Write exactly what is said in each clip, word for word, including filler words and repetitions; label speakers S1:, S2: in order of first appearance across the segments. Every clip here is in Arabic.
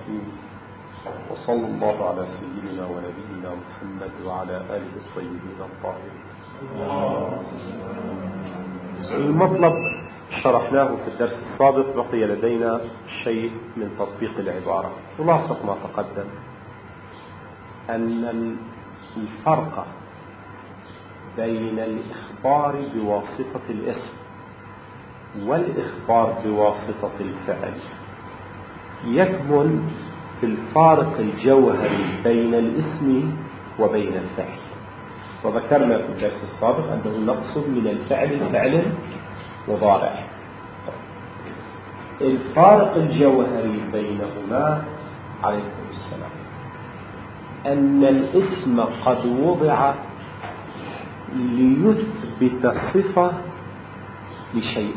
S1: الرحيم، وصلى الله على سيدنا ونبينا محمد وعلى آله الطيبين الطاهرين. المطلب شرحناه في الدرس السابق، بقي لدينا شيء من تطبيق العبارة. خلاصة ما تقدم أن الفرق بين الإخبار بواسطة الاسم والإخبار بواسطة الفعل يكمن في الفارق الجوهري بين الاسم وبين الفعل. وذكرنا في الدرس السابق أنه نقصد من الفعل الفعل مضارع. الفارق الجوهري بينهما عليكم السلام أن الاسم قد وضع ليثبت صفة لشيء،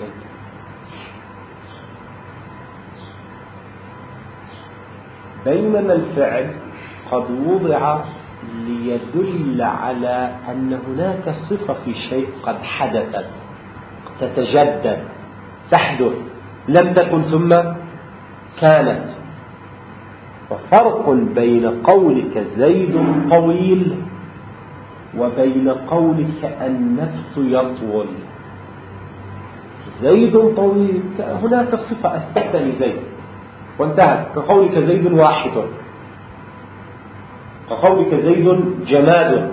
S1: بينما الفعل قد وضع ليدل على أن هناك صفة في شيء قد حدثت، تتجدد، تحدث، لم تكن ثم كانت. وفرق بين قولك زيد طويل وبين قولك النفس يطول. زيد طويل هناك صفة أثبت لزيد وانتهت، كقولك زيد واحد، كقولك زيد جماد.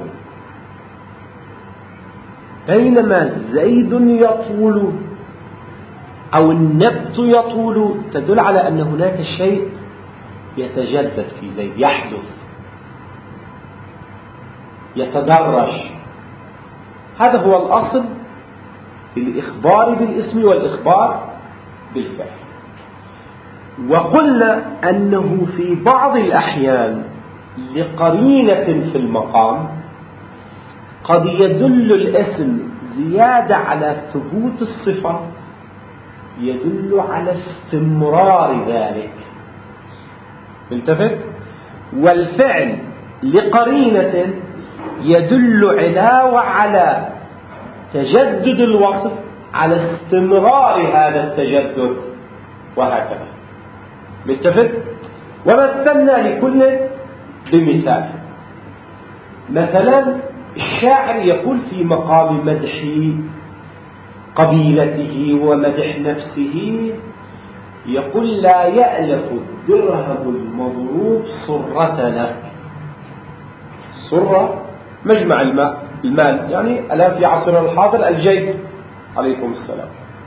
S1: بينما زيد يطول أو النبت يطول تدل على أن هناك شيء يتجدد في زيد، يحدث، يتدرج. هذا هو الأصل في الإخبار بالاسم والإخبار بالفعل. وقلنا أنه في بعض الأحيان لقرينة في المقام قد يدل الاسم زيادة على ثبوت الصفة، يدل على استمرار ذلك. التفت. والفعل لقرينة يدل علاوة على تجدد الوصف على استمرار هذا التجدد، وهكذا. متفق. ومثلنا لكل بمثال. مثلا الشاعر يقول في مقام مدح قبيلته ومدح نفسه، يقول: لا يألف الدرهم المضروب صرتنا. صرة مجمع الماء، المال، يعني ألا في عصرنا الحاضر الجيد. عليكم السلام.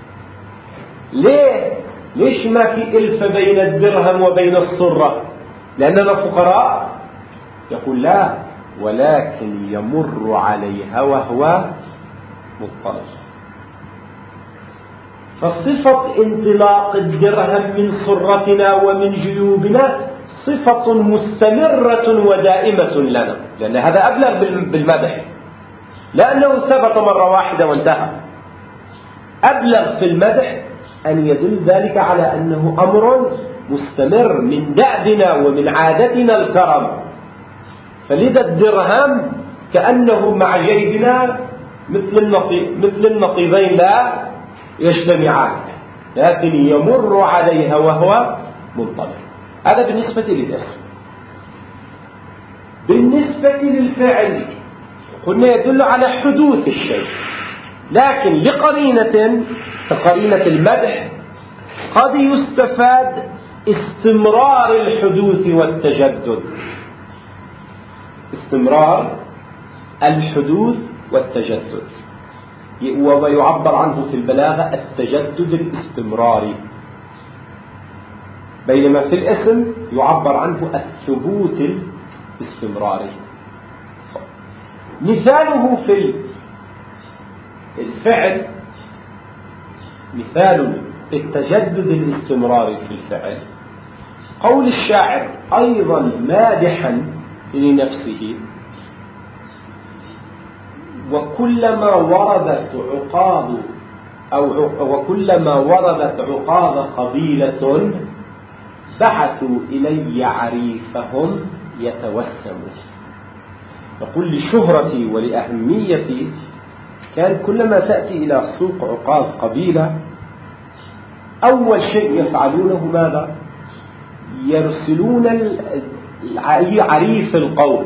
S1: ليه؟ ليش ما في ألفة بين الدرهم وبين الصرة؟ لأننا فقراء؟ يقول: لا، ولكن يمر عليها وهو مضطرب. فصفة انطلاق الدرهم من صرتنا ومن جيوبنا صفة مستمرة ودائمة لنا، لأن هذا أبلغ بالمدح، لأنه ثبت مرة واحدة وانتهى. أبلغ في المدح أن يدل ذلك على أنه أمر مستمر من دأبنا ومن عادتنا الكرم. فلذا الدرهم كأنه مع جيبنا مثل النقيض، مثل النقيضين لا يجتمعان، لكن يمر عليها وهو منطلق. هذا بالنسبة للاسم. بالنسبة للفعل قلنا يدل على حدوث الشيء، لكن لقرينة كقرينة المدح قد يستفاد استمرار الحدوث والتجدد. استمرار الحدوث والتجدد، ويعبر عنه في البلاغة التجدد الاستمراري، بينما في الاسم يعبر عنه الثبوت الاستمراري. مثاله في الفعل، مثال التجدد الاستمراري في الفعل قول الشاعر أيضا مادحا لنفسه: وكلما وردت عقاب أو وكلما وردت عقاب قبيلة بعثوا إلي عريفهم يتوسموا. يقول: لشهرتي ولأهميتي كان كلما تأتي إلى سوق عقاب قبيلة أول شيء يفعلونه ماذا؟ يرسلون عريف القوم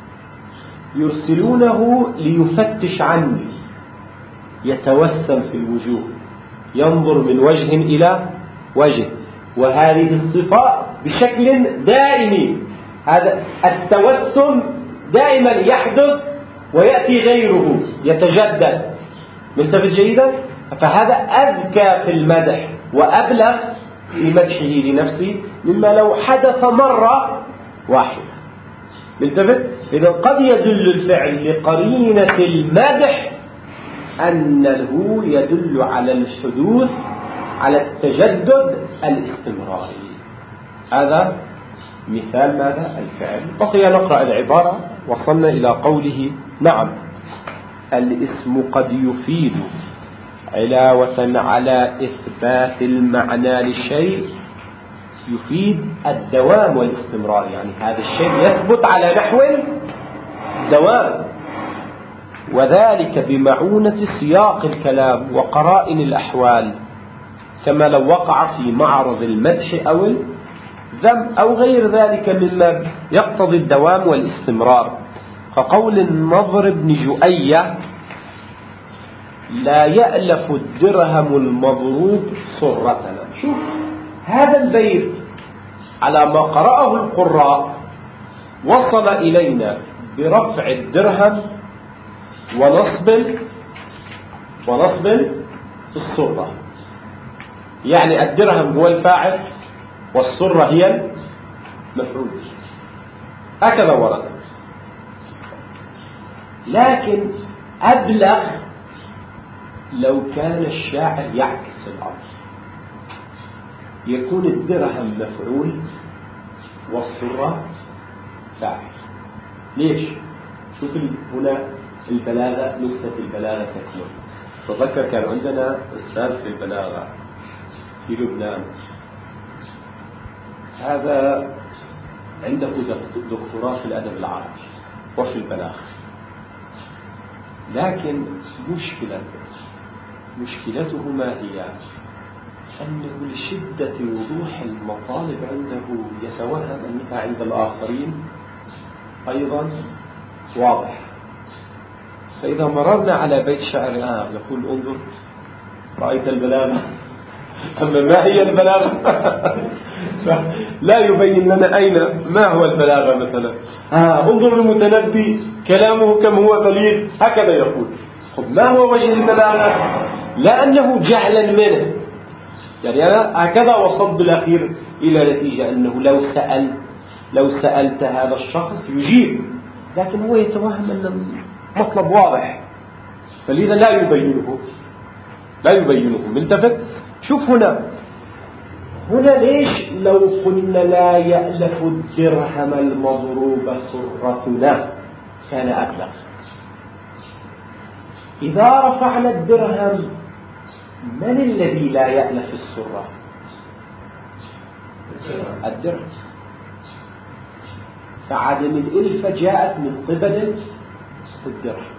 S1: يرسلونه ليفتش عني، يتوسم في الوجوه، ينظر من وجه إلى وجه، وهذه الصفة بشكل دائم. هذا التوسم دائما يحدث ويأتي غيره يتجدد. ملتفت جيدا؟ فهذا أذكى في المدح وأبلغ في مدحه لنفسه مما لو حدث مرة واحدة. ملتفت؟ إذا قد يدل الفعل لقرينة المدح أنه يدل على الحدوث، على التجدد الاستمراري. هذا مثال ماذا؟ الفعل. بقي نقرأ العبارة. وصلنا إلى قوله: نعم الاسم قد يفيد علاوة على إثبات المعنى للشيء، يفيد الدوام والاستمرار، يعني هذا الشيء يثبت على نحو الدوام، وذلك بمعونة سياق الكلام وقرائن الأحوال، كما لو وقع في معرض المدح أو الذم أو غير ذلك مما يقتضي الدوام والاستمرار، كقول النضر بن جؤية: لا يألف الدرهم المضروب صرتنا. شوف هذا البيت على ما قرأه القراء وصل إلينا برفع الدرهم ونصب ونصب الصرة، يعني الدرهم هو الفاعل والصرة هي المفعول، هكذا ورد. لكن أبلغ لو كان الشاعر يعكس الأمر، يكون الدرهم مفعول والصرة فاعل. ليش؟ شوف هنا البلاغة، نكتة البلاغة تكمل. تذكر كان عندنا أستاذ في البلاغة في لبنان، هذا عنده دكتوراه في الأدب العربي وفي البلاغة، لكن مشكلة مشكلته ما هي؟ أنه لشدة وضوح المطالب عنده يتوهم أنها عند الآخرين أيضا واضح. فإذا مررنا على بيت شعر آه يقول: انظر رأيت البلاغة، أما ما هي البلاغة؟ لا يبين لنا أين ما هو البلاغة مثلا. آه انظر المتنبي كلامه كم هو بليغ، هكذا يقول. خب ما هو وجه البلاغة؟ لا أنه جهلا منه، يعني أنا هكذا وصلت بالأخير إلى نتيجة أنه لو سأل لو سألت هذا الشخص يجيب، لكن هو يتوهم أن المطلب واضح، فلذا لا يبينه لا يبينه ملتفت. شوف هنا هنا ليش لو قلنا لا يألف الدرهم المضروب صرتنا كان أبلغ؟ إذا رفعنا الدرهم من الذي لا يألف الصرة؟ الدرهم، فعدم الإلفة جاءت من قبل الدرهم.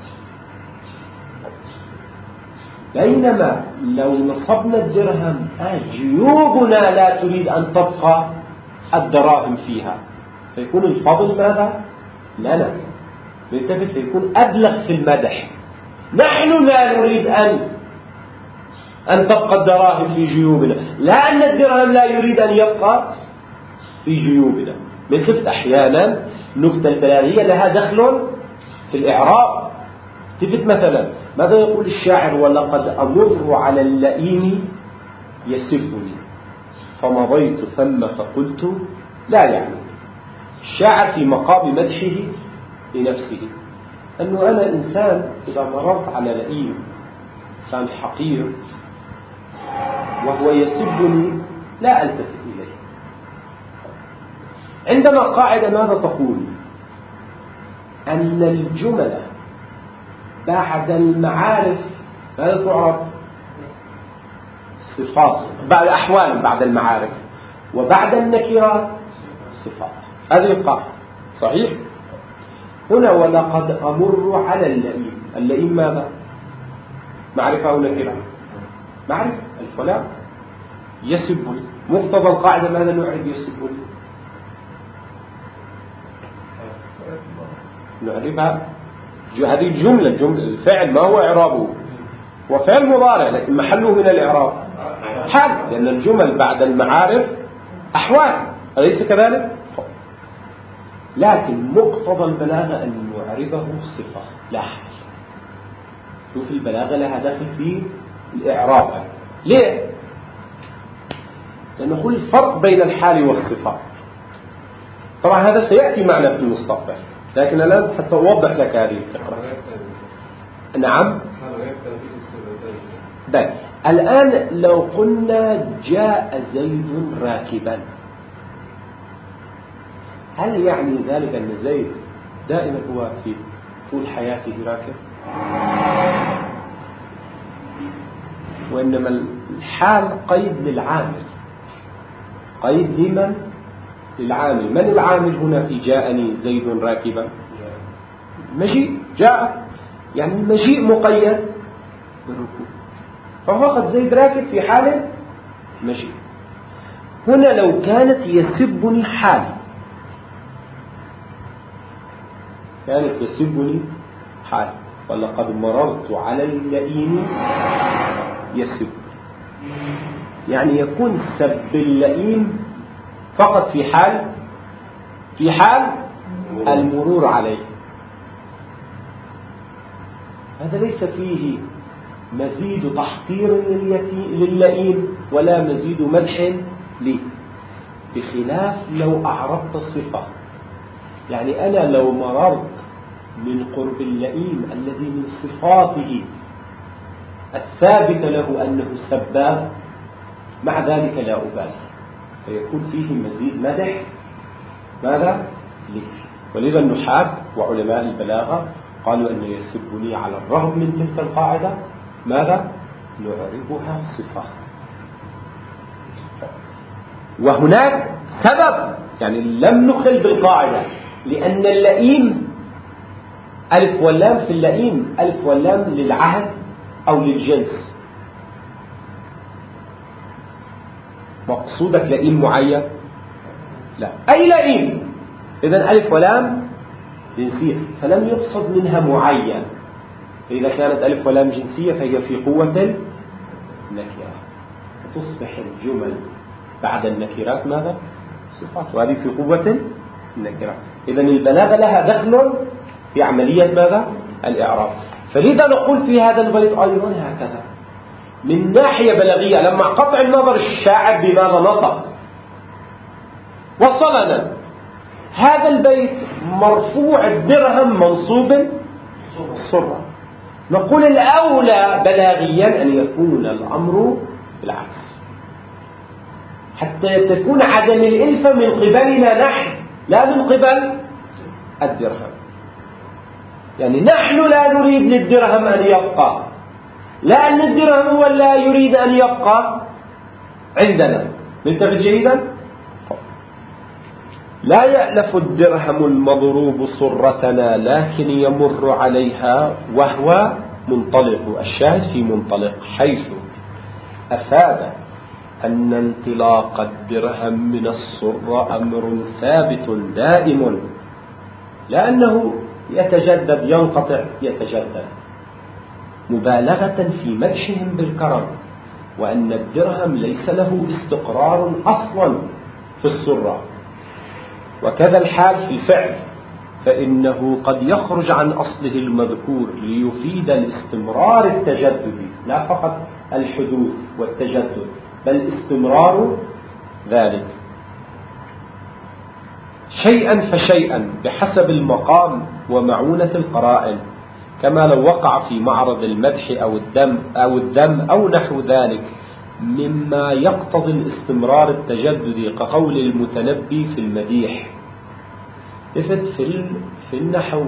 S1: بينما لو نصبنا الدرهم جيوبنا لا تريد أن تبقى الدراهم فيها، فيكون الفضل ماذا؟ لنا، بالتالي فيكون أبلغ في المدح. نحن لا نريد أن أن تبقى الدراهم في جيوبنا، لا أن الدرهم لا يريد أن يبقى في جيوبنا. مثل أحيانا نكتة البلاغية لها دخل في الإعراب. تفت مثلا ماذا يقول الشاعر: ولقد أمر على اللئيم يسبني فمضيت ثم فقلت لا يعني. الشاعر في مقام مدحه لنفسه أنه أنا إنسان إذا مررت على لئيم إنسان حقير وهو يسبني لا ألتفت إليه. عندنا قاعدة ماذا تقول؟ أن الجمل بعد المعارف ماذا تعرف؟ صفات، بعد أحوال بعد المعارف، وبعد النكرات صفات. هذه القاعدة صحيح؟ هنا ولقد أمر على اللئيم، اللئيم ماذا؟ معرفة أو نكرة؟ معرفة. الفلان يسبني، مقتضى القاعدة ماذا نعرف يسبني؟ نعربها. هذه الجملة الجملة الفعل ما هو إعرابه، هو فعل مضارع لكن محله من الإعراب حال، لأن الجمل بعد المعارف أحوال، أليس كذلك؟ لكن مقتضى البلاغة أن نعربه صفة لا حال. شوف البلاغة لها دخل في الإعراب. ليه؟ لأنه كل الفرق بين الحال والصفة. طبعا هذا سيأتي معنا في المستقبل، لكن الآن حتى أوضح لك هذه الفكرة. نعم. بل الآن لو قلنا جاء زيد راكبا، هل يعني ذلك أن زيد دائما هو في طول حياته راكب؟ وإنما الحال قيد للعامل، قيد لمن؟ للعامل. من العامل هنا في جاءني زيد راكبا؟ مجيء، جاء يعني المجيء مقيد بالركوب، فهو قد زيد راكب في حال مجيء. هنا لو كانت يسبني حال، كانت يسبني حال، ولقد مررت على اللئيم يسب، يعني يكون سب اللئيم فقط في حال في حال المرور عليه. هذا ليس فيه مزيد تحقير للئيم ولا مزيد مدح لي، بخلاف لو أعرضت الصفة. يعني أنا لو مررت من قرب اللئيم الذي من صفاته الثابت له أنه سباب، مع ذلك لا أبالي، فيكون فيه مزيد مدح ماذا؟ لي. ولذا النحاة وعلماء البلاغة قالوا أن يسبني على الرغم من تلك القاعدة ماذا؟ نعربها صفة. وهناك سبب، يعني لم نخل بالقاعدة، لأن اللئيم ألف واللام في اللئيم ألف واللام للعهد أو للجنس. مقصودك لئيم معين؟ لا، أي لئيم. إذن ألف ولام جنسية، فلم يقصد منها معين. فإذا كانت ألف ولام جنسية فهي في قوة النكرة، تصبح الجمل بعد النكرات ماذا؟ صفات، وهذه في قوة النكرة. إذن البلاغة لها دخل في عملية ماذا؟ الإعراب. فلذا نقول في هذا البيت أيضا هكذا من ناحية بلاغية، لما قطع النظر الشاعر بماذا نطق وصلنا هذا البيت مرفوع الدرهم منصوب الصرة، نقول الأولى بلاغيا أن يكون الأمر بالعكس، حتى تكون عدم الإلفة من قبلنا نحن لا من قبل الدرهم. يعني نحن لا نريد للدرهم أن يبقى، لا أن الدرهم هو لا يريد أن يبقى عندنا. نلتفت جيدا؟ لا يألف الدرهم المضروب صرتنا، لكن يمر عليها وهو منطلق. الشاهد في منطلق، حيث أفاد أن انطلاق الدرهم من الصرة أمر ثابت دائم، لأنه يتجدد ينقطع يتجدد، مبالغة في مدحهم بالكرم، وأن الدرهم ليس له استقرار أصلا في الصرة. وكذا الحال في الفعل، فإنه قد يخرج عن أصله المذكور ليفيد الاستمرار التجددي، لا فقط الحدوث والتجدد بل استمرار ذلك شيئا فشيئا بحسب المقام ومعونة القرائن، كما لو وقع في معرض المدح أو الذم أو الذم أو نحو ذلك مما يقتضي الاستمرار التجددي، كقول المتنبي في المديح. إفت في في النحو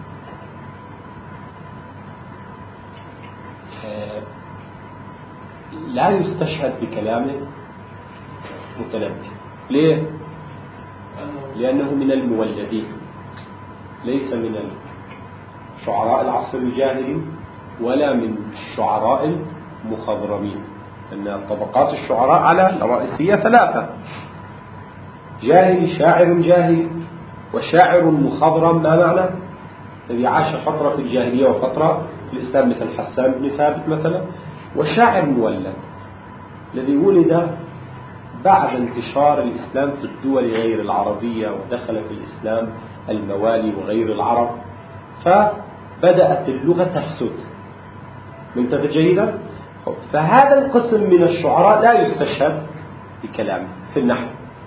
S1: لا يستشهد بكلام متنبي. ليه؟ لأنه من المولدين، ليس من شعراء العصر الجاهلي ولا من الشعراء المخضرمين، أن طبقات الشعراء على الرئيسية ثلاثة: جاهلي، شاعر جاهلي، وشاعر مخضرم. ما معنى؟ الذي عاش فترة في الجاهلية وفترة في الإسلام مثل حسان بن ثابت مثلا. والشاعر المولد الذي ولد بعد انتشار الإسلام في الدول غير العربية، ودخل في الإسلام الموالي وغير العرب، فبدأت اللغة تفسد. منتبه جيدا؟ فهذا القسم من الشعراء لا يستشهد بكلامه في النحو،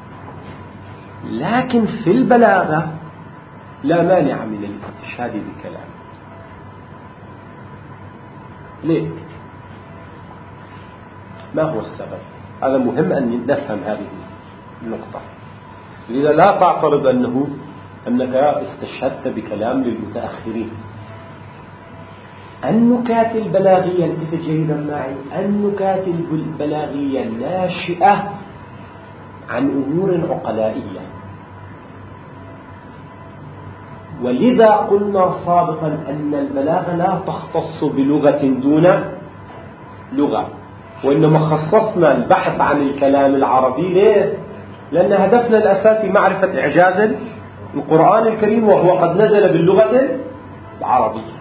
S1: لكن في البلاغة لا مانع من الاستشهاد بكلامه. ليه؟ ما هو السبب؟ هذا مهم أن نفهم هذه النقطة. لذا لا تعترض أنه أنك استشهدت بكلام للمتأخرين. النكات البلاغية، انتبه جيدا معي، النكات البلاغية ناشئة عن أمور عقلائية. ولذا قلنا سابقا أن البلاغة لا تختص بلغة دون لغة، وإنما خصصنا البحث عن الكلام العربي. ليه؟ لأن هدفنا الأساسي معرفة إعجاز القرآن الكريم، وهو قد نزل باللغة العربية.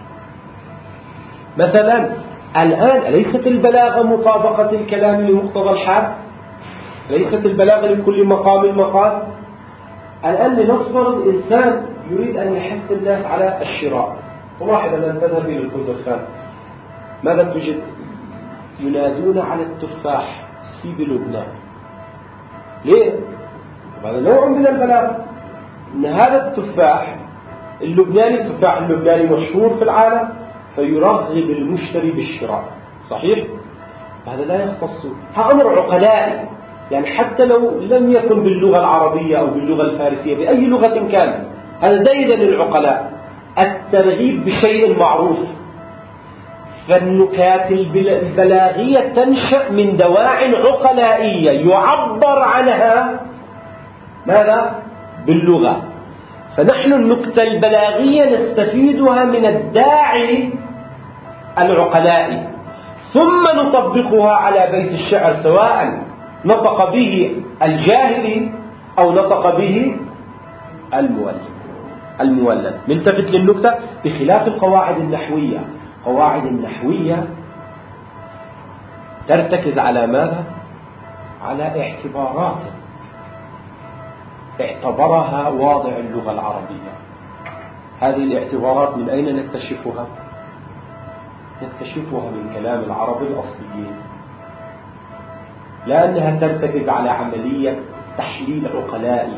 S1: مثلا الآن ليست البلاغة مطابقة الكلام لمقتضى الحال، ليست البلاغة لكل مقام مقال. الآن لنفرض إنسان يريد أن يحث الناس على الشراء، تلاحظ أن تذهب إلى الخزرخان، ماذا تجد؟ ينادون على التفاح سيب لبنان. ليه؟ هذا نوع من البلاغة، أن هذا التفاح اللبناني، التفاح اللبناني مشهور في العالم، فيرغب المشتري بالشراء. صحيح؟ هذا لا يختص، هذا أمر عقلائي، يعني حتى لو لم يكن باللغة العربية أو باللغة الفارسية، بأي لغة كان، هذا ديدا للعقلاء، الترغيب بشيء معروف. فالنكات البلاغية تنشأ من دواع عقلائية يعبر عنها ماذا؟ باللغة. فنحن النكتة البلاغية نستفيدها من الداعي العقلائي، ثم نطبقها على بيت الشعر، سواء نطق به الجاهلي أو نطق به المولد المولد نلتفت للنكتة، بخلاف القواعد النحوية. قواعد النحوية ترتكز على ماذا؟ على اعتبارات اعتبرها واضع اللغة العربية. هذه الاعتبارات من أين نكتشفها؟ نكتشفها من كلام العرب الأصليين، لأنها ترتكز على عملية تحليل عقلائي.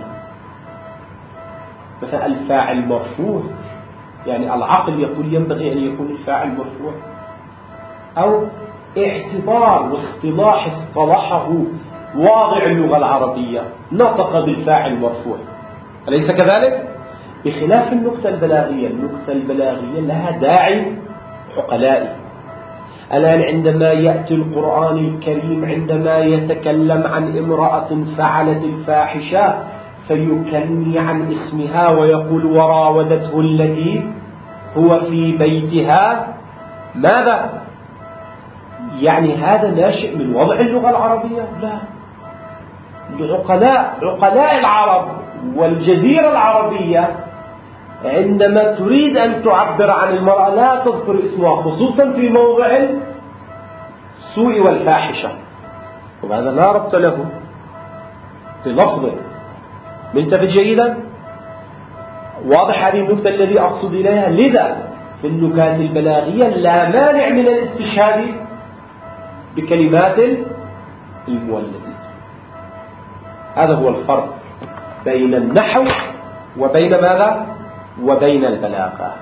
S1: مثلا الفاعل مرفوع، يعني العقل يقول ينبغي أن يكون الفاعل مرفوع، أو اعتبار واصطلاح اصطلحه واضع اللغة العربية نطق بالفاعل مرفوع، أليس كذلك؟ بخلاف النكتة البلاغية. النكتة البلاغية لها داعي عقلائي. الآن عندما يأتي القرآن الكريم عندما يتكلم عن امرأة فعلت الفاحشة فيكني عن اسمها ويقول وراودته التي هو في بيتها، ماذا؟ يعني هذا ناشئ من وضع اللغة العربية؟ لا، العقلاء عقلاء العرب والجزيرة العربية عندما تريد أن تعبر عن المرأة لا تذكر اسمها، خصوصا في موضع السوء والفاحشة، وهذا لا ربط له بلفظه. منتبه جيدا؟ واضح هذه النكتة الذي أقصد إليها. لذا في النكات البلاغية لا مانع من الاستشهاد بكلمات المولدين. هذا هو الفرق بين النحو وبين ماذا؟ وبين البلاغة.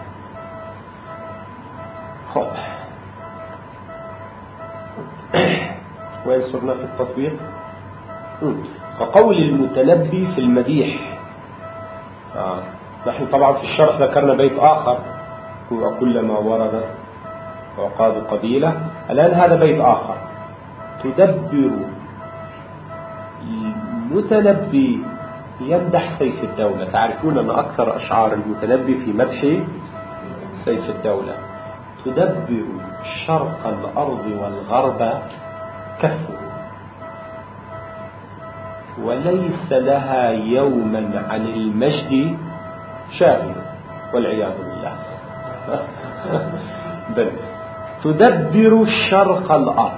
S1: خب وين صرنا في التطبيق؟ كقول المتنبي في المديح. آه. نحن طبعا في الشرح ذكرنا بيت آخر، وكلما ورد وقاد قبيلة. الآن هذا بيت آخر. تدبر المتنبي يمدح سيف الدولة. تعرفون أن أكثر أشعار المتنبي في مدح سيف الدولة. تدبر شرق الأرض والغرب كفه، وليس لها يوما عن المجد شاغل، والعياذ بالله. بل تدبر شرق الأرض.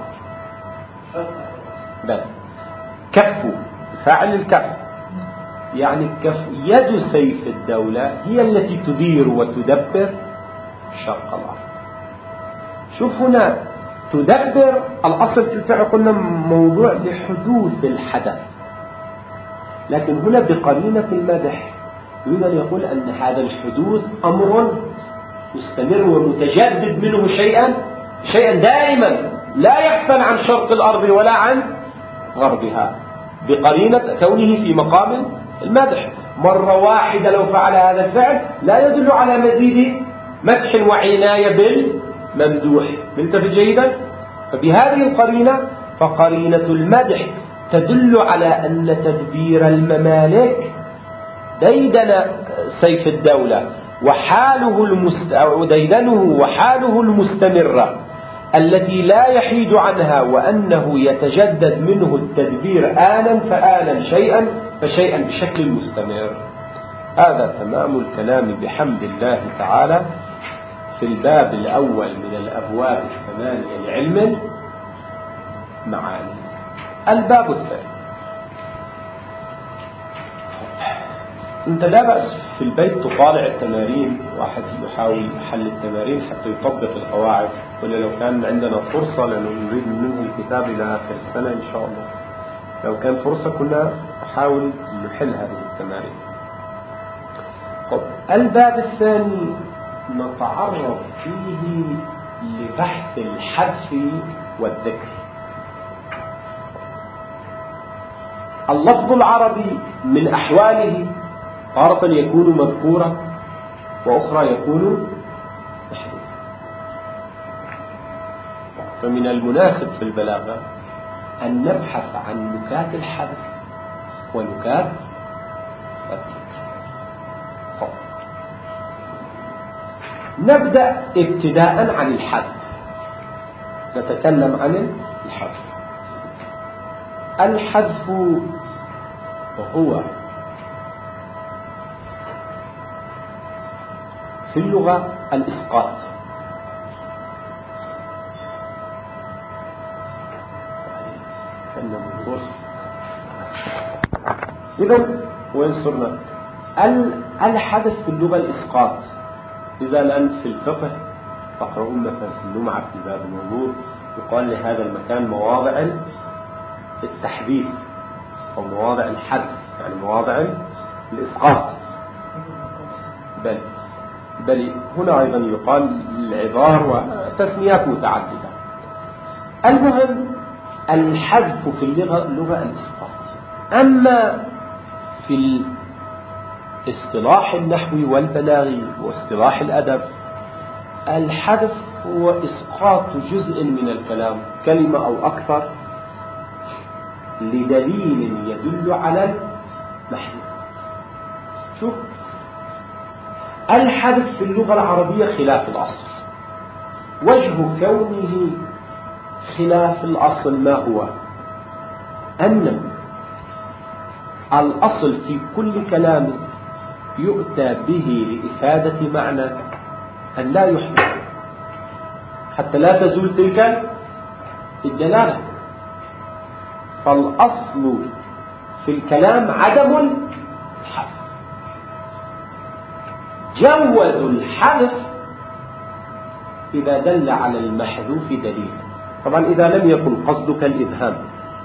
S1: بل كف فاعل الكف، يعني كف يد سيف الدولة هي التي تدير وتدبر شرق الأرض. شوف هنا تدبر الأصل في الفعل قلنا موضوع لحدوث الحدث، لكن هنا بقرينة المدح يريد أن يقول أن هذا الحدوث أمر مستمر ومتجدد منه شيئا شيئا دائما لا يغفل عن شرق الأرض ولا عن غربها، بقرينة كونه في مقام المدح. مرة واحدة لو فعل هذا الفعل لا يدل على مزيد مدح وعناية بالممدوح. منتبه جيدا؟ فبهذه القرينة فقرينة المدح تدل على أن تدبير الممالك ديدن سيف الدولة وحاله المست... ديدنه وحاله المستمرة التي لا يحيد عنها، وأنه يتجدد منه التدبير آنا فآنا شيئا فشيئا بشكل مستمر. هذا تمام الكلام بحمد الله تعالى في الباب الأول من الأبواب الثمانية لعلم معاني. الباب الثاني، انت لا بأس في البيت تطالع التمارين، واحد يحاول حل التمارين حتى يطبق القواعد، ولا لو كان عندنا فرصة لأنه نريد منه الكتاب إلى آخر السنة إن شاء الله، لو كان فرصة كنا نحاول نحل هذه التمارين. طب الباب الثاني نتعرض فيه لبحث الحذف والذكر. اللفظ العربي من أحواله تارة يكون مذكورا وأخرى يكون محذوفا، فمن المناسب في البلاغة أن نبحث عن نكات الحذف ونكات الذكر. نبدأ ابتداء عن الحذف، نتكلم عن الحذف. الحذف وهو في اللغة الإسقاط. إذن وين صرنا؟ الحذف في اللغة الإسقاط. إذا الآن في الفقه تقرؤون مثلا في اللمعة في باب الموضوع يقال لهذا المكان مواضع التحذيف أو مواضع الحذف، يعني مواضع الإسقاط. بل بل هنا أيضا يقال العبار وتسميات متعددة. المهم الحذف في اللغة اللغة الإسقاط. أما في الاصطلاح النحوي والبلاغي واصطلاح الأدب الحذف هو إسقاط جزء من الكلام، كلمة أو أكثر، لدليل يدل على المحذوف. شوف الحذف في اللغة العربية خلاف الأصل. وجه كونه خلاف الأصل ما هو؟ أن الأصل في كل كلام يؤتى به لإفادة معنى أن لا يحذف حتى لا تزول تلك الدلالة. فالأصل في الكلام عدم الحذف. جوزوا الحذف إذا دل على المحذوف دليل، طبعا إذا لم يكن قصدك الإبهام،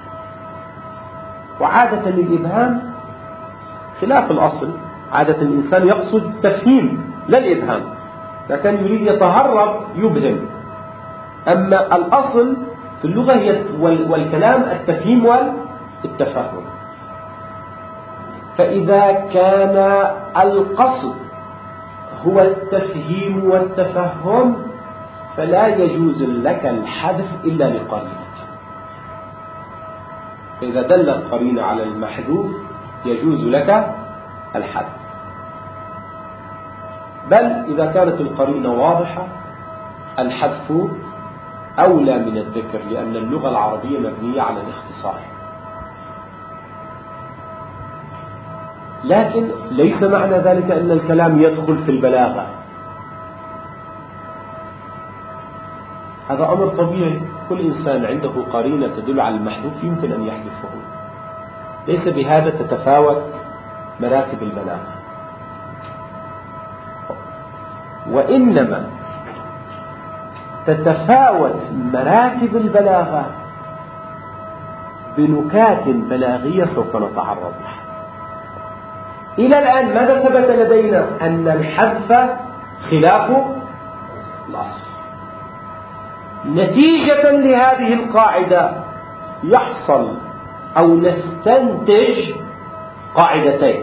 S1: وعادة الإبهام خلاف الأصل. عادة الإنسان يقصد التفهيم لا الإبهام، لكن يريد يتهرب يبهم. أما الأصل في اللغة هي والكلام التفهيم والتفهم. فإذا كان القصد هو التفهيم والتفهم فلا يجوز لك الحذف إلا لقرينة. فإذا دل القرينة على المحذوف يجوز لك الحذف. بل إذا كانت القرينة واضحة الحذف أولى من الذكر، لأن اللغة العربية مبنية على الاختصار. لكن ليس معنى ذلك أن الكلام يدخل في البلاغة، هذا أمر طبيعي، كل إنسان عنده قرينة تدل على المحذوف يمكن أن يحذفه. ليس بهذا تتفاوت مراتب البلاغة، وإنما تتفاوت مراتب البلاغة بنكات بلاغية سوف نتعرض لها. إلى الآن ماذا ثبت لدينا؟ أن الحذف خلاف الأصل. نتيجة لهذه القاعدة يحصل أو نستنتج قاعدتين.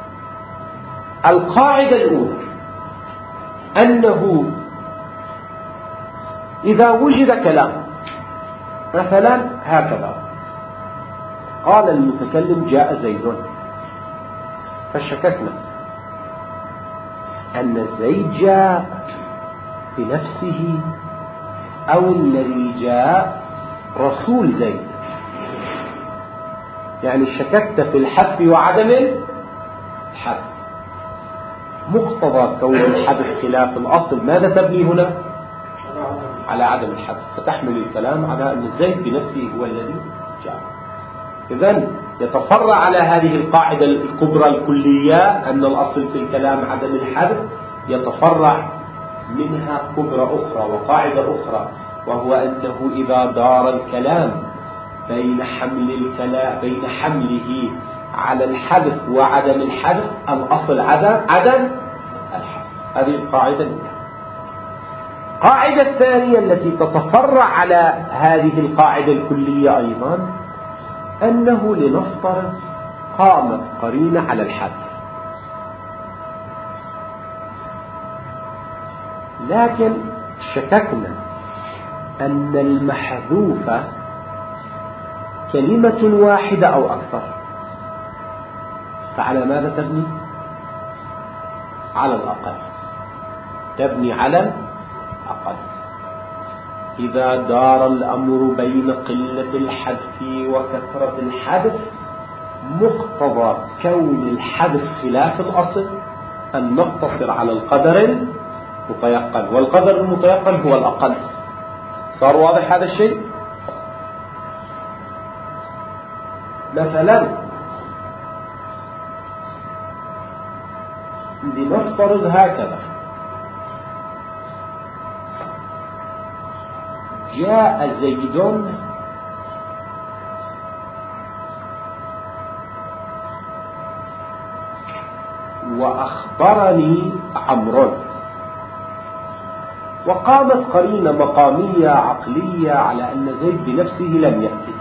S1: القاعدة الأولى أنه إذا وجد كلام مثلا هكذا، قال المتكلم جاء زيد، فشككنا أن زيد جاء بنفسه أو الذي جاء رسول زيد، يعني شككت في الحذف وعدم الحذف. مقتضى كون الحذف خلاف الأصل ماذا تبني هنا؟ على عدم الحذف، فتحمل الكلام على أن زيد بنفسه هو الذي جاء. إذن يتفرع على هذه القاعدة الكبرى الكلية أن الأصل في الكلام عدم الحذف، يتفرع منها كبرى أخرى وقاعدة أخرى، وهو أنه إذا دار الكلام بين حمل الكلام بين حمله على الحذف وعدم الحذف، الأصل عدم عدم الحذف. هذه القاعدة الأولى. القاعدة الثانية التي تتفرع على هذه القاعدة الكلية أيضا أنه لنفترض قامت قرينة على الحذف، لكن شككنا أن المحذوف كلمة واحدة أو أكثر، فعلى ماذا تبني؟ على الأقل، تبني على الأقل. إذا دار الأمر بين قلة الحذف وكثرة الحذف، مقتضى كون الحذف خلاف الأصل أن نقتصر على القدر المتيقن، والقدر المتيقن هو الأقل. صار واضح هذا الشيء؟ مثلا لنفترض هكذا: جاء زيد وأخبرني عمرو، وقامت قرينة مقامية عقلية على أن زيد بنفسه لم يأتي.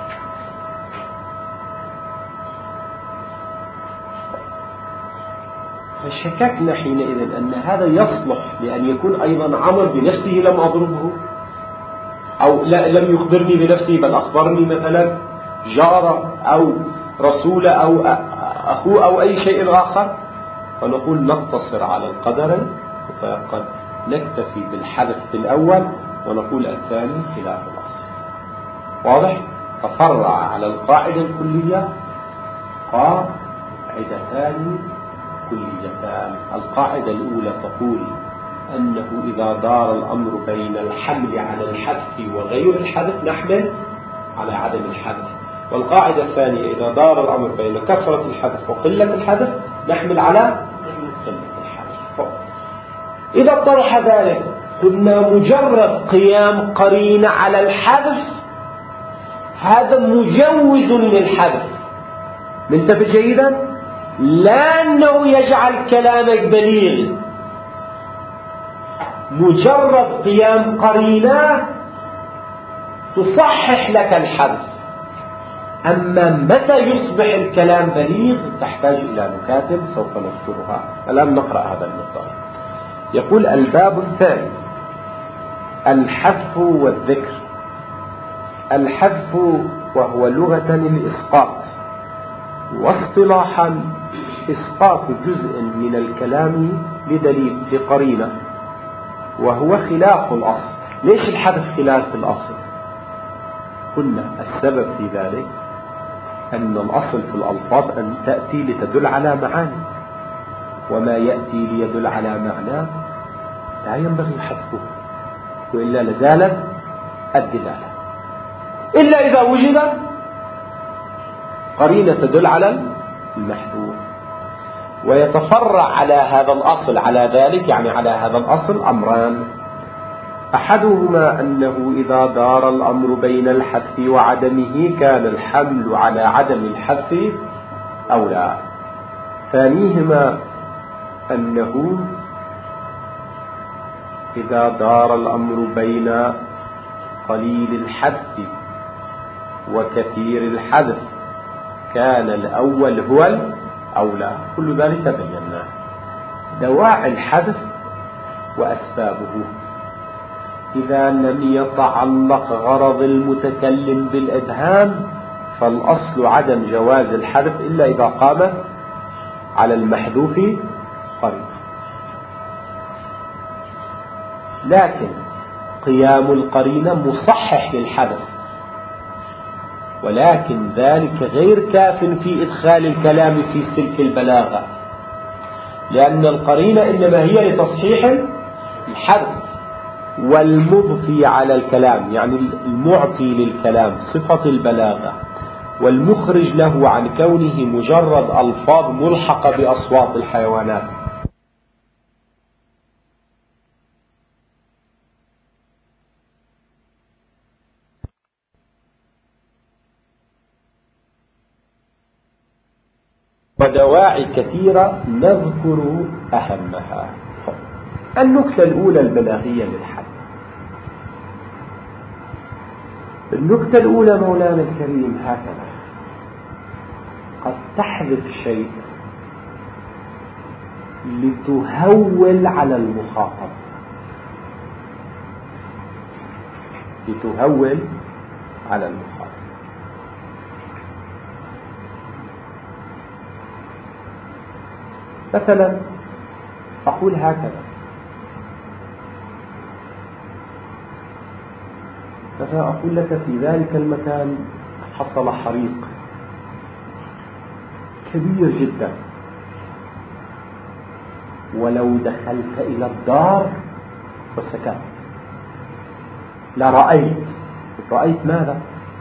S1: فشككنا حينئذ أن هذا يصلح لأن يكون أيضا عمرو بنفسه لم أضربه، أو لا لم يخبرني بنفسه بل أخبرني مثلا جارة أو رسول أو أخوه أو أي شيء آخر، فنقول نقتصر على القدر المتيقن، نكتفي بالحذف في الأول ونقول الثاني خلاف الأصل. واضح؟ تفرع على القاعدة الكلية قاعدتان كليتان. القاعدة الأولى تقول أنه إذا دار الأمر بين الحمل على الحذف وغير الحذف نحمل على عدم الحذف، والقاعدة الثانية إذا دار الأمر بين كثرة الحذف وقلة الحذف نحمل على قلة الحذف. إذا طرح ذلك قلنا مجرد قيام قرينة على الحذف هذا مجوز للحذف. منتبه جيدا؟ لا أنه يجعل كلامك بليغ، مجرد قيام قرينة تصحح لك الحذف. أما متى يصبح الكلام بليغ تحتاج إلى نكات سوف نذكرها. الآن نقرأ هذا المقدار. يقول: الباب الثاني: الحذف والذكر. الحذف وهو لغة الإسقاط، واصطلاحا إسقاط جزء من الكلام لدليل لقرينة، وهو خلاف الأصل. ليش الحذف خلاف الأصل؟ قلنا السبب في ذلك أن الأصل في الألفاظ أن تأتي لتدل على معاني، وما يأتي ليدل على معنى لا ينبغي حذفه، وإلا لزالت الدلالة، إلا إذا وجد قرينة تدل على المحذوف. ويتفرع على هذا الأصل على ذلك، يعني على هذا الأصل أمران: أحدهما أنه إذا دار الأمر بين الحذف وعدمه كان الحمل على عدم الحذف أولى. ثانيهما أنه إذا دار الأمر بين قليل الحذف وكثير الحذف كان الأول هو الأولى. كل ذلك بيناه. دواعي الحذف وأسبابه: إذا لم يتعلق غرض المتكلم بالإبهام فالأصل عدم جواز الحذف إلا إذا قامت على المحذوف قرينة. لكن قيام القرينة مصحح للحذف، ولكن ذلك غير كاف في إدخال الكلام في سلك البلاغة، لأن القرينة إنما هي لتصحيح الحذف والمضفي على الكلام، يعني المعطي للكلام صفة البلاغة، والمخرج له عن كونه مجرد ألفاظ ملحقة بأصوات الحيوانات. ودواعي كثيرة نذكر أهمها. النكتة الأولى البلاغية للحذف. النكتة الأولى مولانا الكريم هكذا: قد تحذف شيء لتهول على المخاطب، لتهول على المخاطب. مثلا أقول هكذا: مثلا أقول لك في ذلك المكان حصل حريق كبير جدا، ولو دخلت إلى الدار وسكت لرأيت. رأيت ماذا؟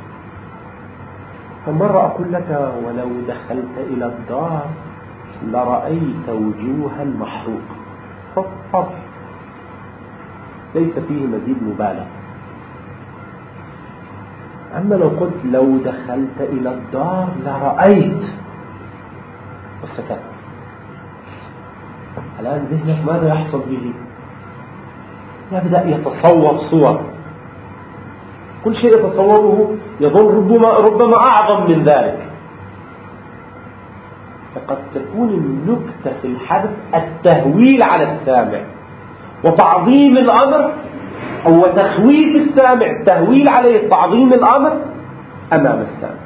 S1: فمرة أقول لك: ولو دخلت إلى الدار لرأيت وجوها محروقة. فضح ليس فيه مزيد مبالغة. أما لو قلت: لو دخلت إلى الدار لرأيت وسكت، الآن ذهنك ماذا يحصل به؟ يبدأ يتصور صور، كل شيء يتصوره يظن ربما, ربما أعظم من ذلك. فقد تكون النكتة في الحذف التهويل على السامع وتعظيم الأمر، أو تخويف السامع، التهويل عليه تعظيم الأمر أمام السامع.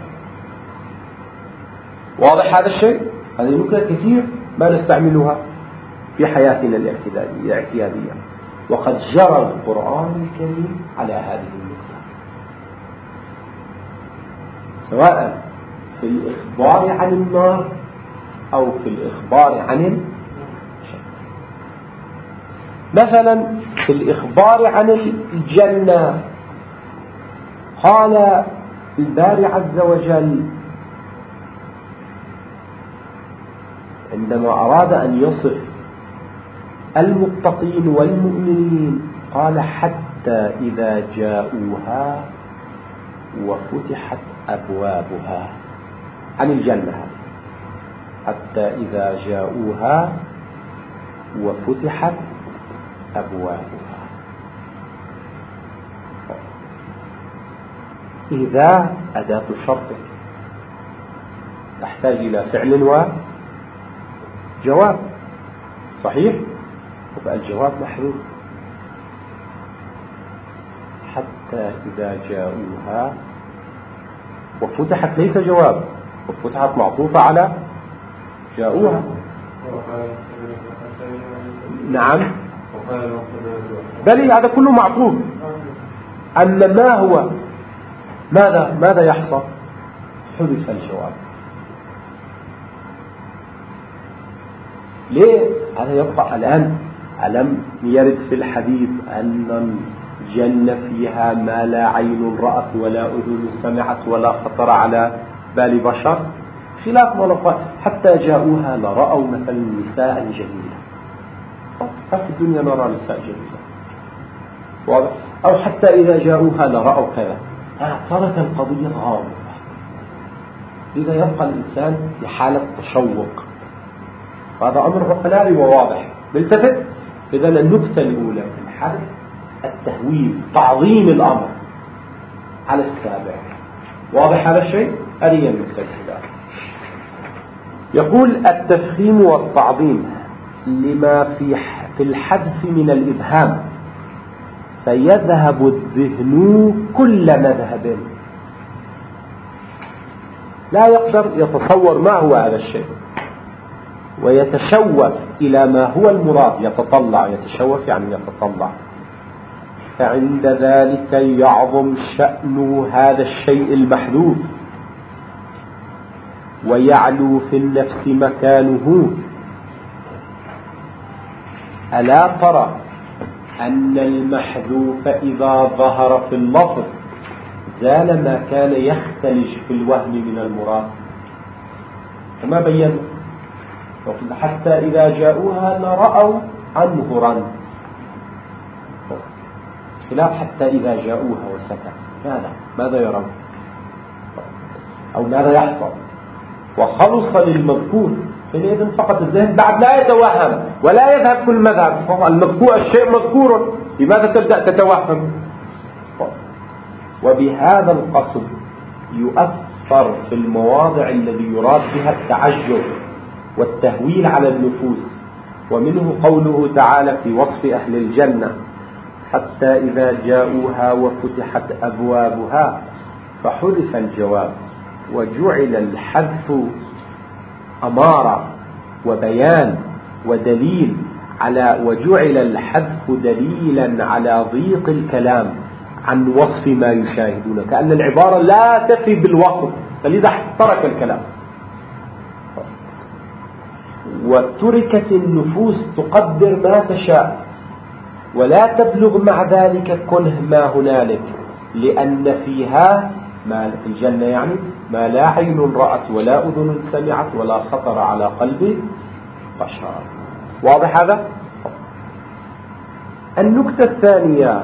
S1: واضح هذا الشيء؟ هذه النكتة كثير ما نستعملها في حياتنا الاعتيادية، وقد جرى القرآن الكريم على هذه النكتة، سواء في الإخبار عن النار أو في الإخبار عن الجنة. مثلا في الإخبار عن الجنة قال الباري عز وجل عندما أراد أن يصف المتقين والمؤمنين قال: حتى إذا جاءوها وفتحت أبوابها. عن الجنة، حتى إذا جاءوها وفتحت أبوابها. إذا أداة شرط تحتاج إلى فعل وجواب، صحيح؟ يبقى الجواب محذوف. حتى إذا جاءوها وفتحت ليس جواب، وفتحت معطوفة على جاءوها. نعم، بل هذا كله معطوف. أما ما هو ماذا ماذا يحصل؟ حدث الجواب. ليه؟ هذا يبقى الآن. ألم يرد في الحديث أن جنة فيها ما لا عين رأت ولا أذن سمعت ولا خطر على بال بشر، خلاف ما نقول حتى جاءوها لرأوا مثلا نساء جميلة، ففي الدنيا نرى نساء جميلة واضح؟ أو حتى إذا جاءوها لرأوا كذا، صارت القضية غامضة. إذا يبقى الإنسان في حالة تشوق، هذا أمر عقلائي وواضح. بالتفت إذا النكتة الأولى في الحدث التهويل، تعظيم الأمر على السابع. واضح هذا الشيء؟ هذه النكتة الأولى. يقول التفخيم والتعظيم لما في في الحدث من الإبهام، فيذهب الذهن كل مذهب، لا يقدر يتصور ما هو هذا الشيء، ويتشوف إلى ما هو المراد، يتطلع، يتشوف يعني يتطلع. فعند ذلك يعظم شأن هذا الشيء المحذوف، ويعلو في النفس مكانه. ألا ترى أن المحذوف إذا ظهر في اللفظ زال ما كان يختلج في الوهم من المراد، كما بينا حتى إذا جاءوها لرأوا عنه رن، خلاف حتى إذا جاءوها وسكت. ماذا ماذا يرون أو ماذا يحصل؟ وخلص للمذكور حينئذ فقط الذهن بعد لا يتوهم ولا يذهب كل مذهب، المذكور الشيء مذكور، لماذا تبدأ تتوهم؟ وبهذا القصد يؤثر في المواضع الذي يراد بها التعجب والتهويل على النفوس. ومنه قوله تعالى في وصف أهل الجنة: حتى إذا جاءوها وفتحت أبوابها فحذف الجواب وجعل الحذف أمارة وبيان ودليل على وجعل الحذف دليلا على ضيق الكلام عن وصف ما يشاهدون، كأن العبارة لا تفي بالوصف، فلذا ترك الكلام. وتركت النفوس تقدر ما تشاء ولا تبلغ مع ذلك كنه ما هنالك، لأن فيها ما في الجنة يعني ما لا عين رأت ولا أذن سمعت ولا خطر على قلب بشر. واضح هذا؟ النكتة الثانية،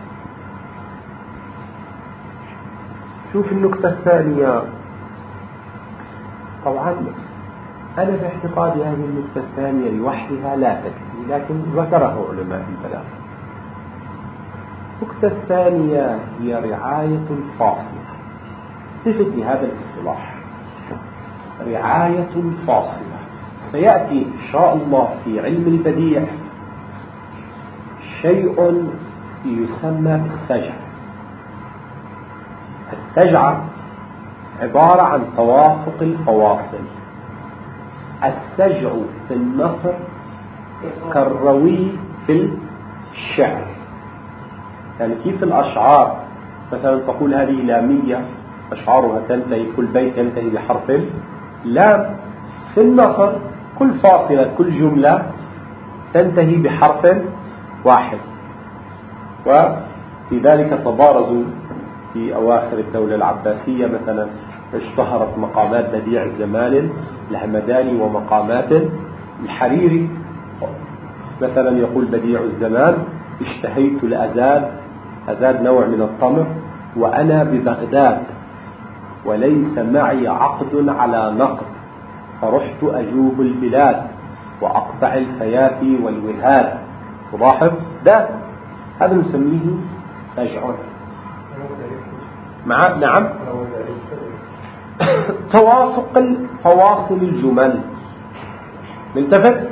S1: شوف النكتة الثانية. طبعا أنا في اعتقادي هذه النكتة الثانية لوحدها لا تكفي، لكن ذكره علماء البلاغة. النكتة الثانية هي رعاية فاصلة. صفة هذا الاصطلاح رعاية فاصلة. سيأتي إن شاء الله في علم البديع شيء يسمى بالسجع. السجع عبارة عن توافق الفواصل. السجع في النثر كالروي في الشعر، يعني كيف الأشعار مثلا تقول هذه لامية أشعارها تنتهي، كل بيت ينتهي بحرف لام، في النثر كل فاصلة كل جملة تنتهي بحرف واحد. وفي ذلك تبارزوا في أواخر الدولة العباسية مثلا، اشتهرت مقامات بديع الزمان الهمداني ومقامات الحريري. مثلا يقول بديع الزمان: اشتهيت الأزاد، أزاد نوع من التمر، وأنا ببغداد وليس معي عقد على نقد، فرحت أجوب البلاد وأقطع الفيافي والوهاد. تلاحظ ده، هذا نسميه سجع. مع نعم توافق الفواصل الجمل. ملتفت.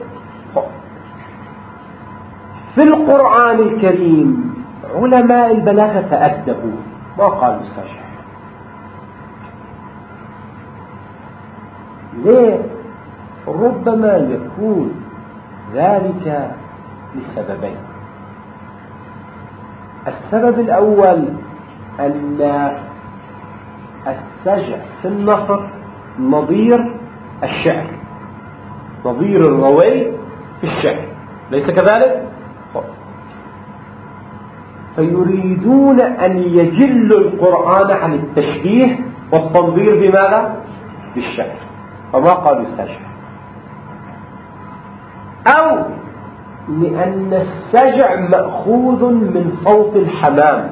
S1: في القرآن الكريم علماء البلاغة تأدبوا ما قالوا سجع. ليه؟ ربما يكون ذلك لسببين. السبب الأول أن السجع في النثر نظير الشعر، نظير الروي في الشعر، ليس كذلك؟ فيريدون أن يجلوا القرآن عن التشبيه والتنظير بماذا؟ بالشعر، فما قالوا السجع. أو لأن السجع مأخوذ من صوت الحمام،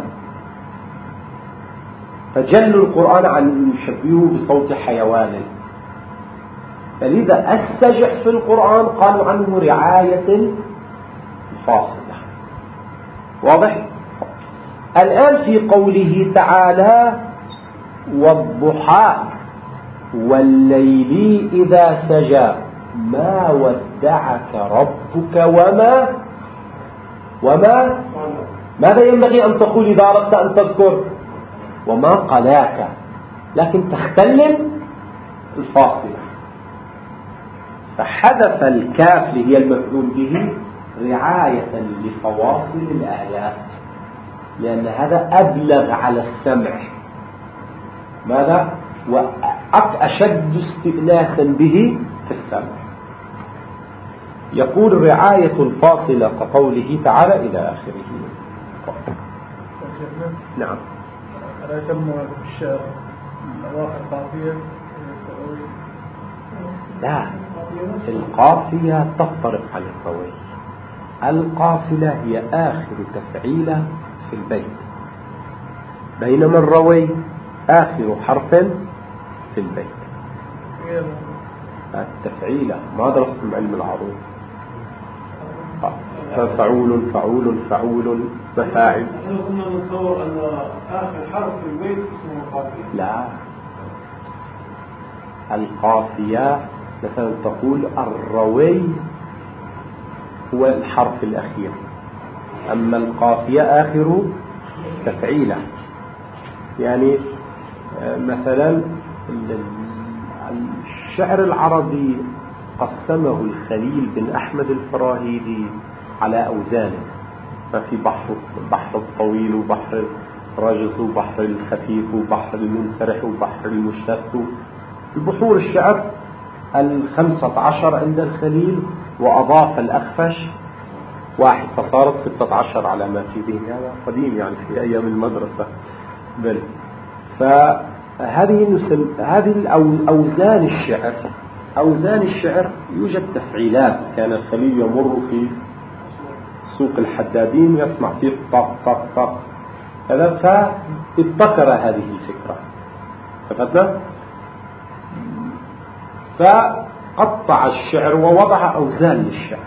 S1: فجلوا القرآن عن أن يشبهه بصوت حيوان، فلذا السجع في القرآن قالوا عنه رعاية فاصلة. واضح؟ الآن في قوله تعالى والضحى والليل إذا سجى ما ودعك ربك وما وما ماذا ينبغي أن تقول إذا أردت أن تذكر؟ وما قلاك، لكن تختلم الفاصلة، فحذف الكاف اللي هي المفعول به رعاية لفواصل الآيات، لأن هذا أبلغ على السمع. ماذا؟ وأشد استئناسا به في السمع. يقول رعاية الفاصلة كقوله تعالى إلى آخره. نعم.
S2: ألا يسمى بالشعر أواخر قافية؟
S1: لا، القافية تفترق عن الروي. القافلة هي آخر تفعيلة في البيت، بينما الروي آخر حرف في البيت. التفعيلة ما درستم علم العروض؟ ففعول فعول فعول مفاعل.
S2: احنا كنا نتصور أن آخر حرف في البيت اسمه القافية.
S1: لا، القافية مثلا تقول الروي هو الحرف الأخير، أما القافية آخر تفعيلة. يعني مثلا الشعر العربي قسمه الخليل بن أحمد الفراهيدي على أوزانه، ففي بحر بحر الطويل وبحر الرجس وبحر الخفيف وبحر المنفرح وبحر المشتت، البحور الشعر الخمسة عشر عند الخليل، وأضاف الأخفش واحد فصارت ستة عشر على ما في ذهني، هذا قديم يعني في أيام المدرسة. بل فهذه هذه الأوزان الشعر أوزان الشعر يوجد تفعيلات. كان الخليل يمر في سوق الحدادين يسمع فيه طق طق طق هذا، فابتكر هذه الفكرة. ففتنا فقطع الشعر ووضع أوزان للشعر.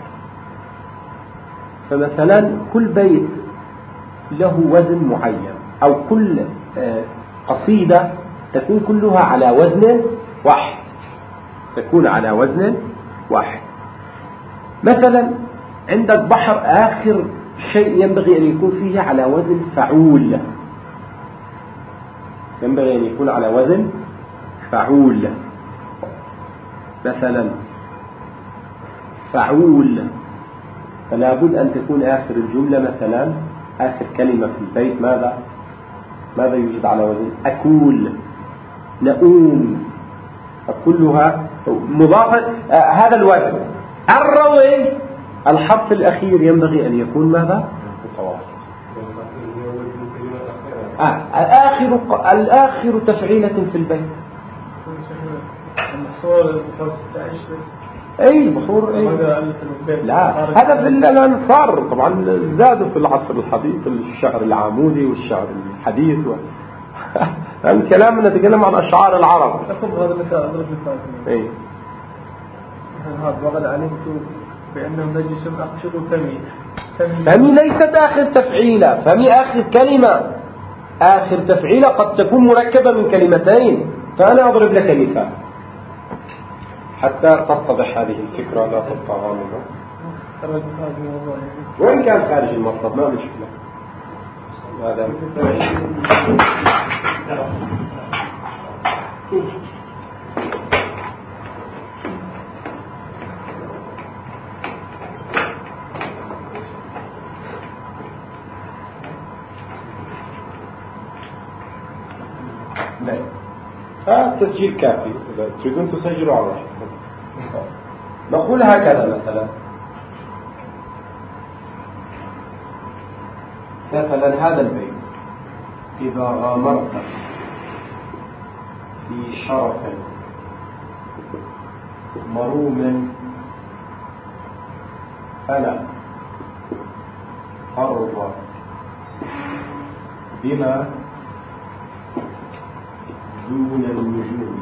S1: فمثلا كل بيت له وزن معين، أو كل قصيدة تكون كلها على وزن واحد تكون على وزن واحد. مثلا عندك بحر آخر شيء ينبغي أن يكون فيه على وزن فعول، ينبغي أن يكون على وزن فعول. مثلا فعول، فلا بد أن تكون آخر الجملة مثلا آخر كلمة في البيت ماذا ماذا يوجد على وزن أكول، نؤوم، فكلها مضافة. آه هذا الوزن. الروي الحرف الأخير ينبغي أن يكون ماذا متواصل. آه الآخر الآخر تفعيلة في البيت. أي بحور أي. لا، هذا في الأنصار طبعا، زادوا في العصر الحديث الشعر العامودي والشعر الحديث و... الكلام نتكلم عن أشعار العرب.
S2: أخذ هذا مثال أضرب مثال.
S1: أي.
S2: هذا وقد علمت بأنهم نجس أقصد فمي.
S1: فمي ليست آخر تفعيلة، فمي آخر كلمة. آخر تفعيلة قد تكون مركبة من كلمتين. فأنا أضرب لك مثال حتى تتضح هذه الفكرة، لا تبقى غامضة. وإن كان خارج المطلب ما مشكلة. هذا التسجيل كافي، إذا تريدون تسجلوا على راحتكم. نقول هكذا مثلا مثلا هذا البيت: إذا غامرت في شرف مروم فلا ترضى بما دون النجوم.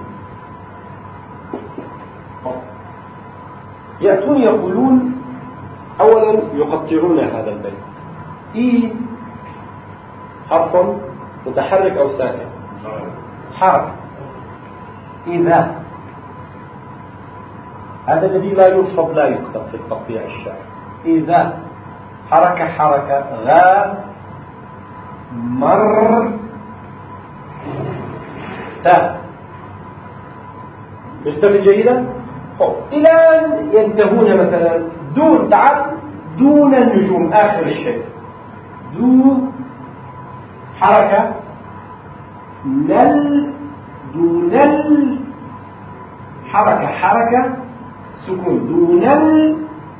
S1: يأتون يقولون أولا يقطعون هذا البيت: إي حرف متحرك أو ساكن؟ حرف. إذا هذا الذي لا يلفظ لا يكتب في التقطيع الشعر. إذا حركة حركة غا مر تا. مستوي جيدا؟ إلى أن ينتهون مثلا دون تعال دون النجوم آخر الشيء. دون حركة نل دون ال حركة حركة سكون دون ال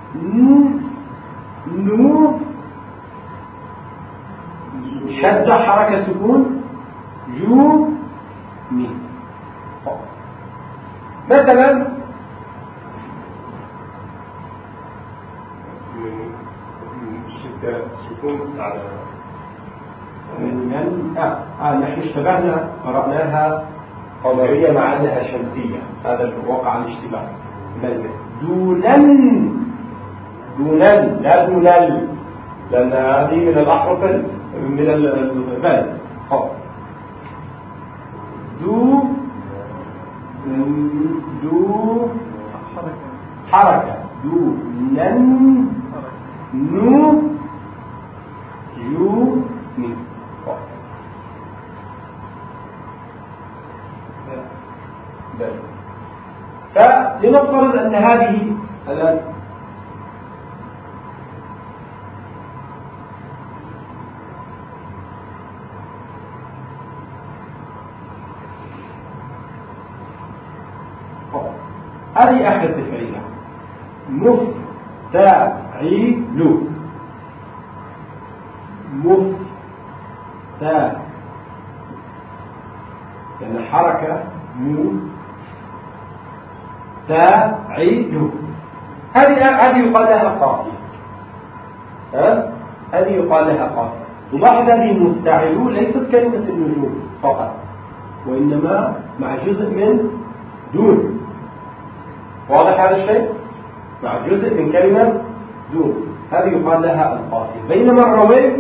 S1: نو شدة حركة سكون جو مي. مثلا
S2: شدة سكون على
S1: من آه. آه نحن اشتبهنا قرأناها قمرية مع أنها شمسية. هذا وقع الاشتباه. دونن دونن لا دونل، لأن هذه من الأحرف من البلد. دو دو حركة دو نن نو يو مي. فلنفترض أن هذه الآن هذه أحد الفعيلة مفتعل مفتعل يعني حركة مو تاعد. هذه هذه يقال لها قافية. ها هذه يقال لها قافية. تلاحظ هذه المفتعل ليست كلمة النجوم فقط، وإنما مع جزء من دون. واضح هذا الشيء؟ مع جزء من كلمة دون. هذه يقال لها القافية. بينما الروي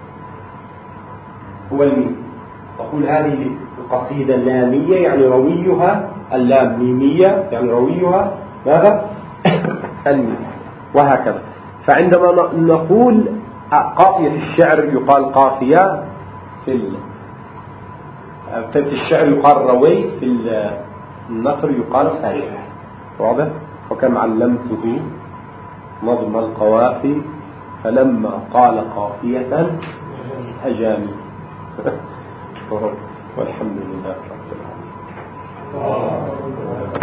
S1: هو الميم. تقول هذه القصيدة لامية يعني رويها اللام، ميمية يعني رويها ماذا؟ الميم، وهكذا. فعندما نقول قافية في الشعر يقال قافية، في في الشعر يقال روي، في النثر يقال ساجع. واضح؟ وكم علمته نظم القوافي فلما قال قافية أجاني. والحمد لله رب العالمين.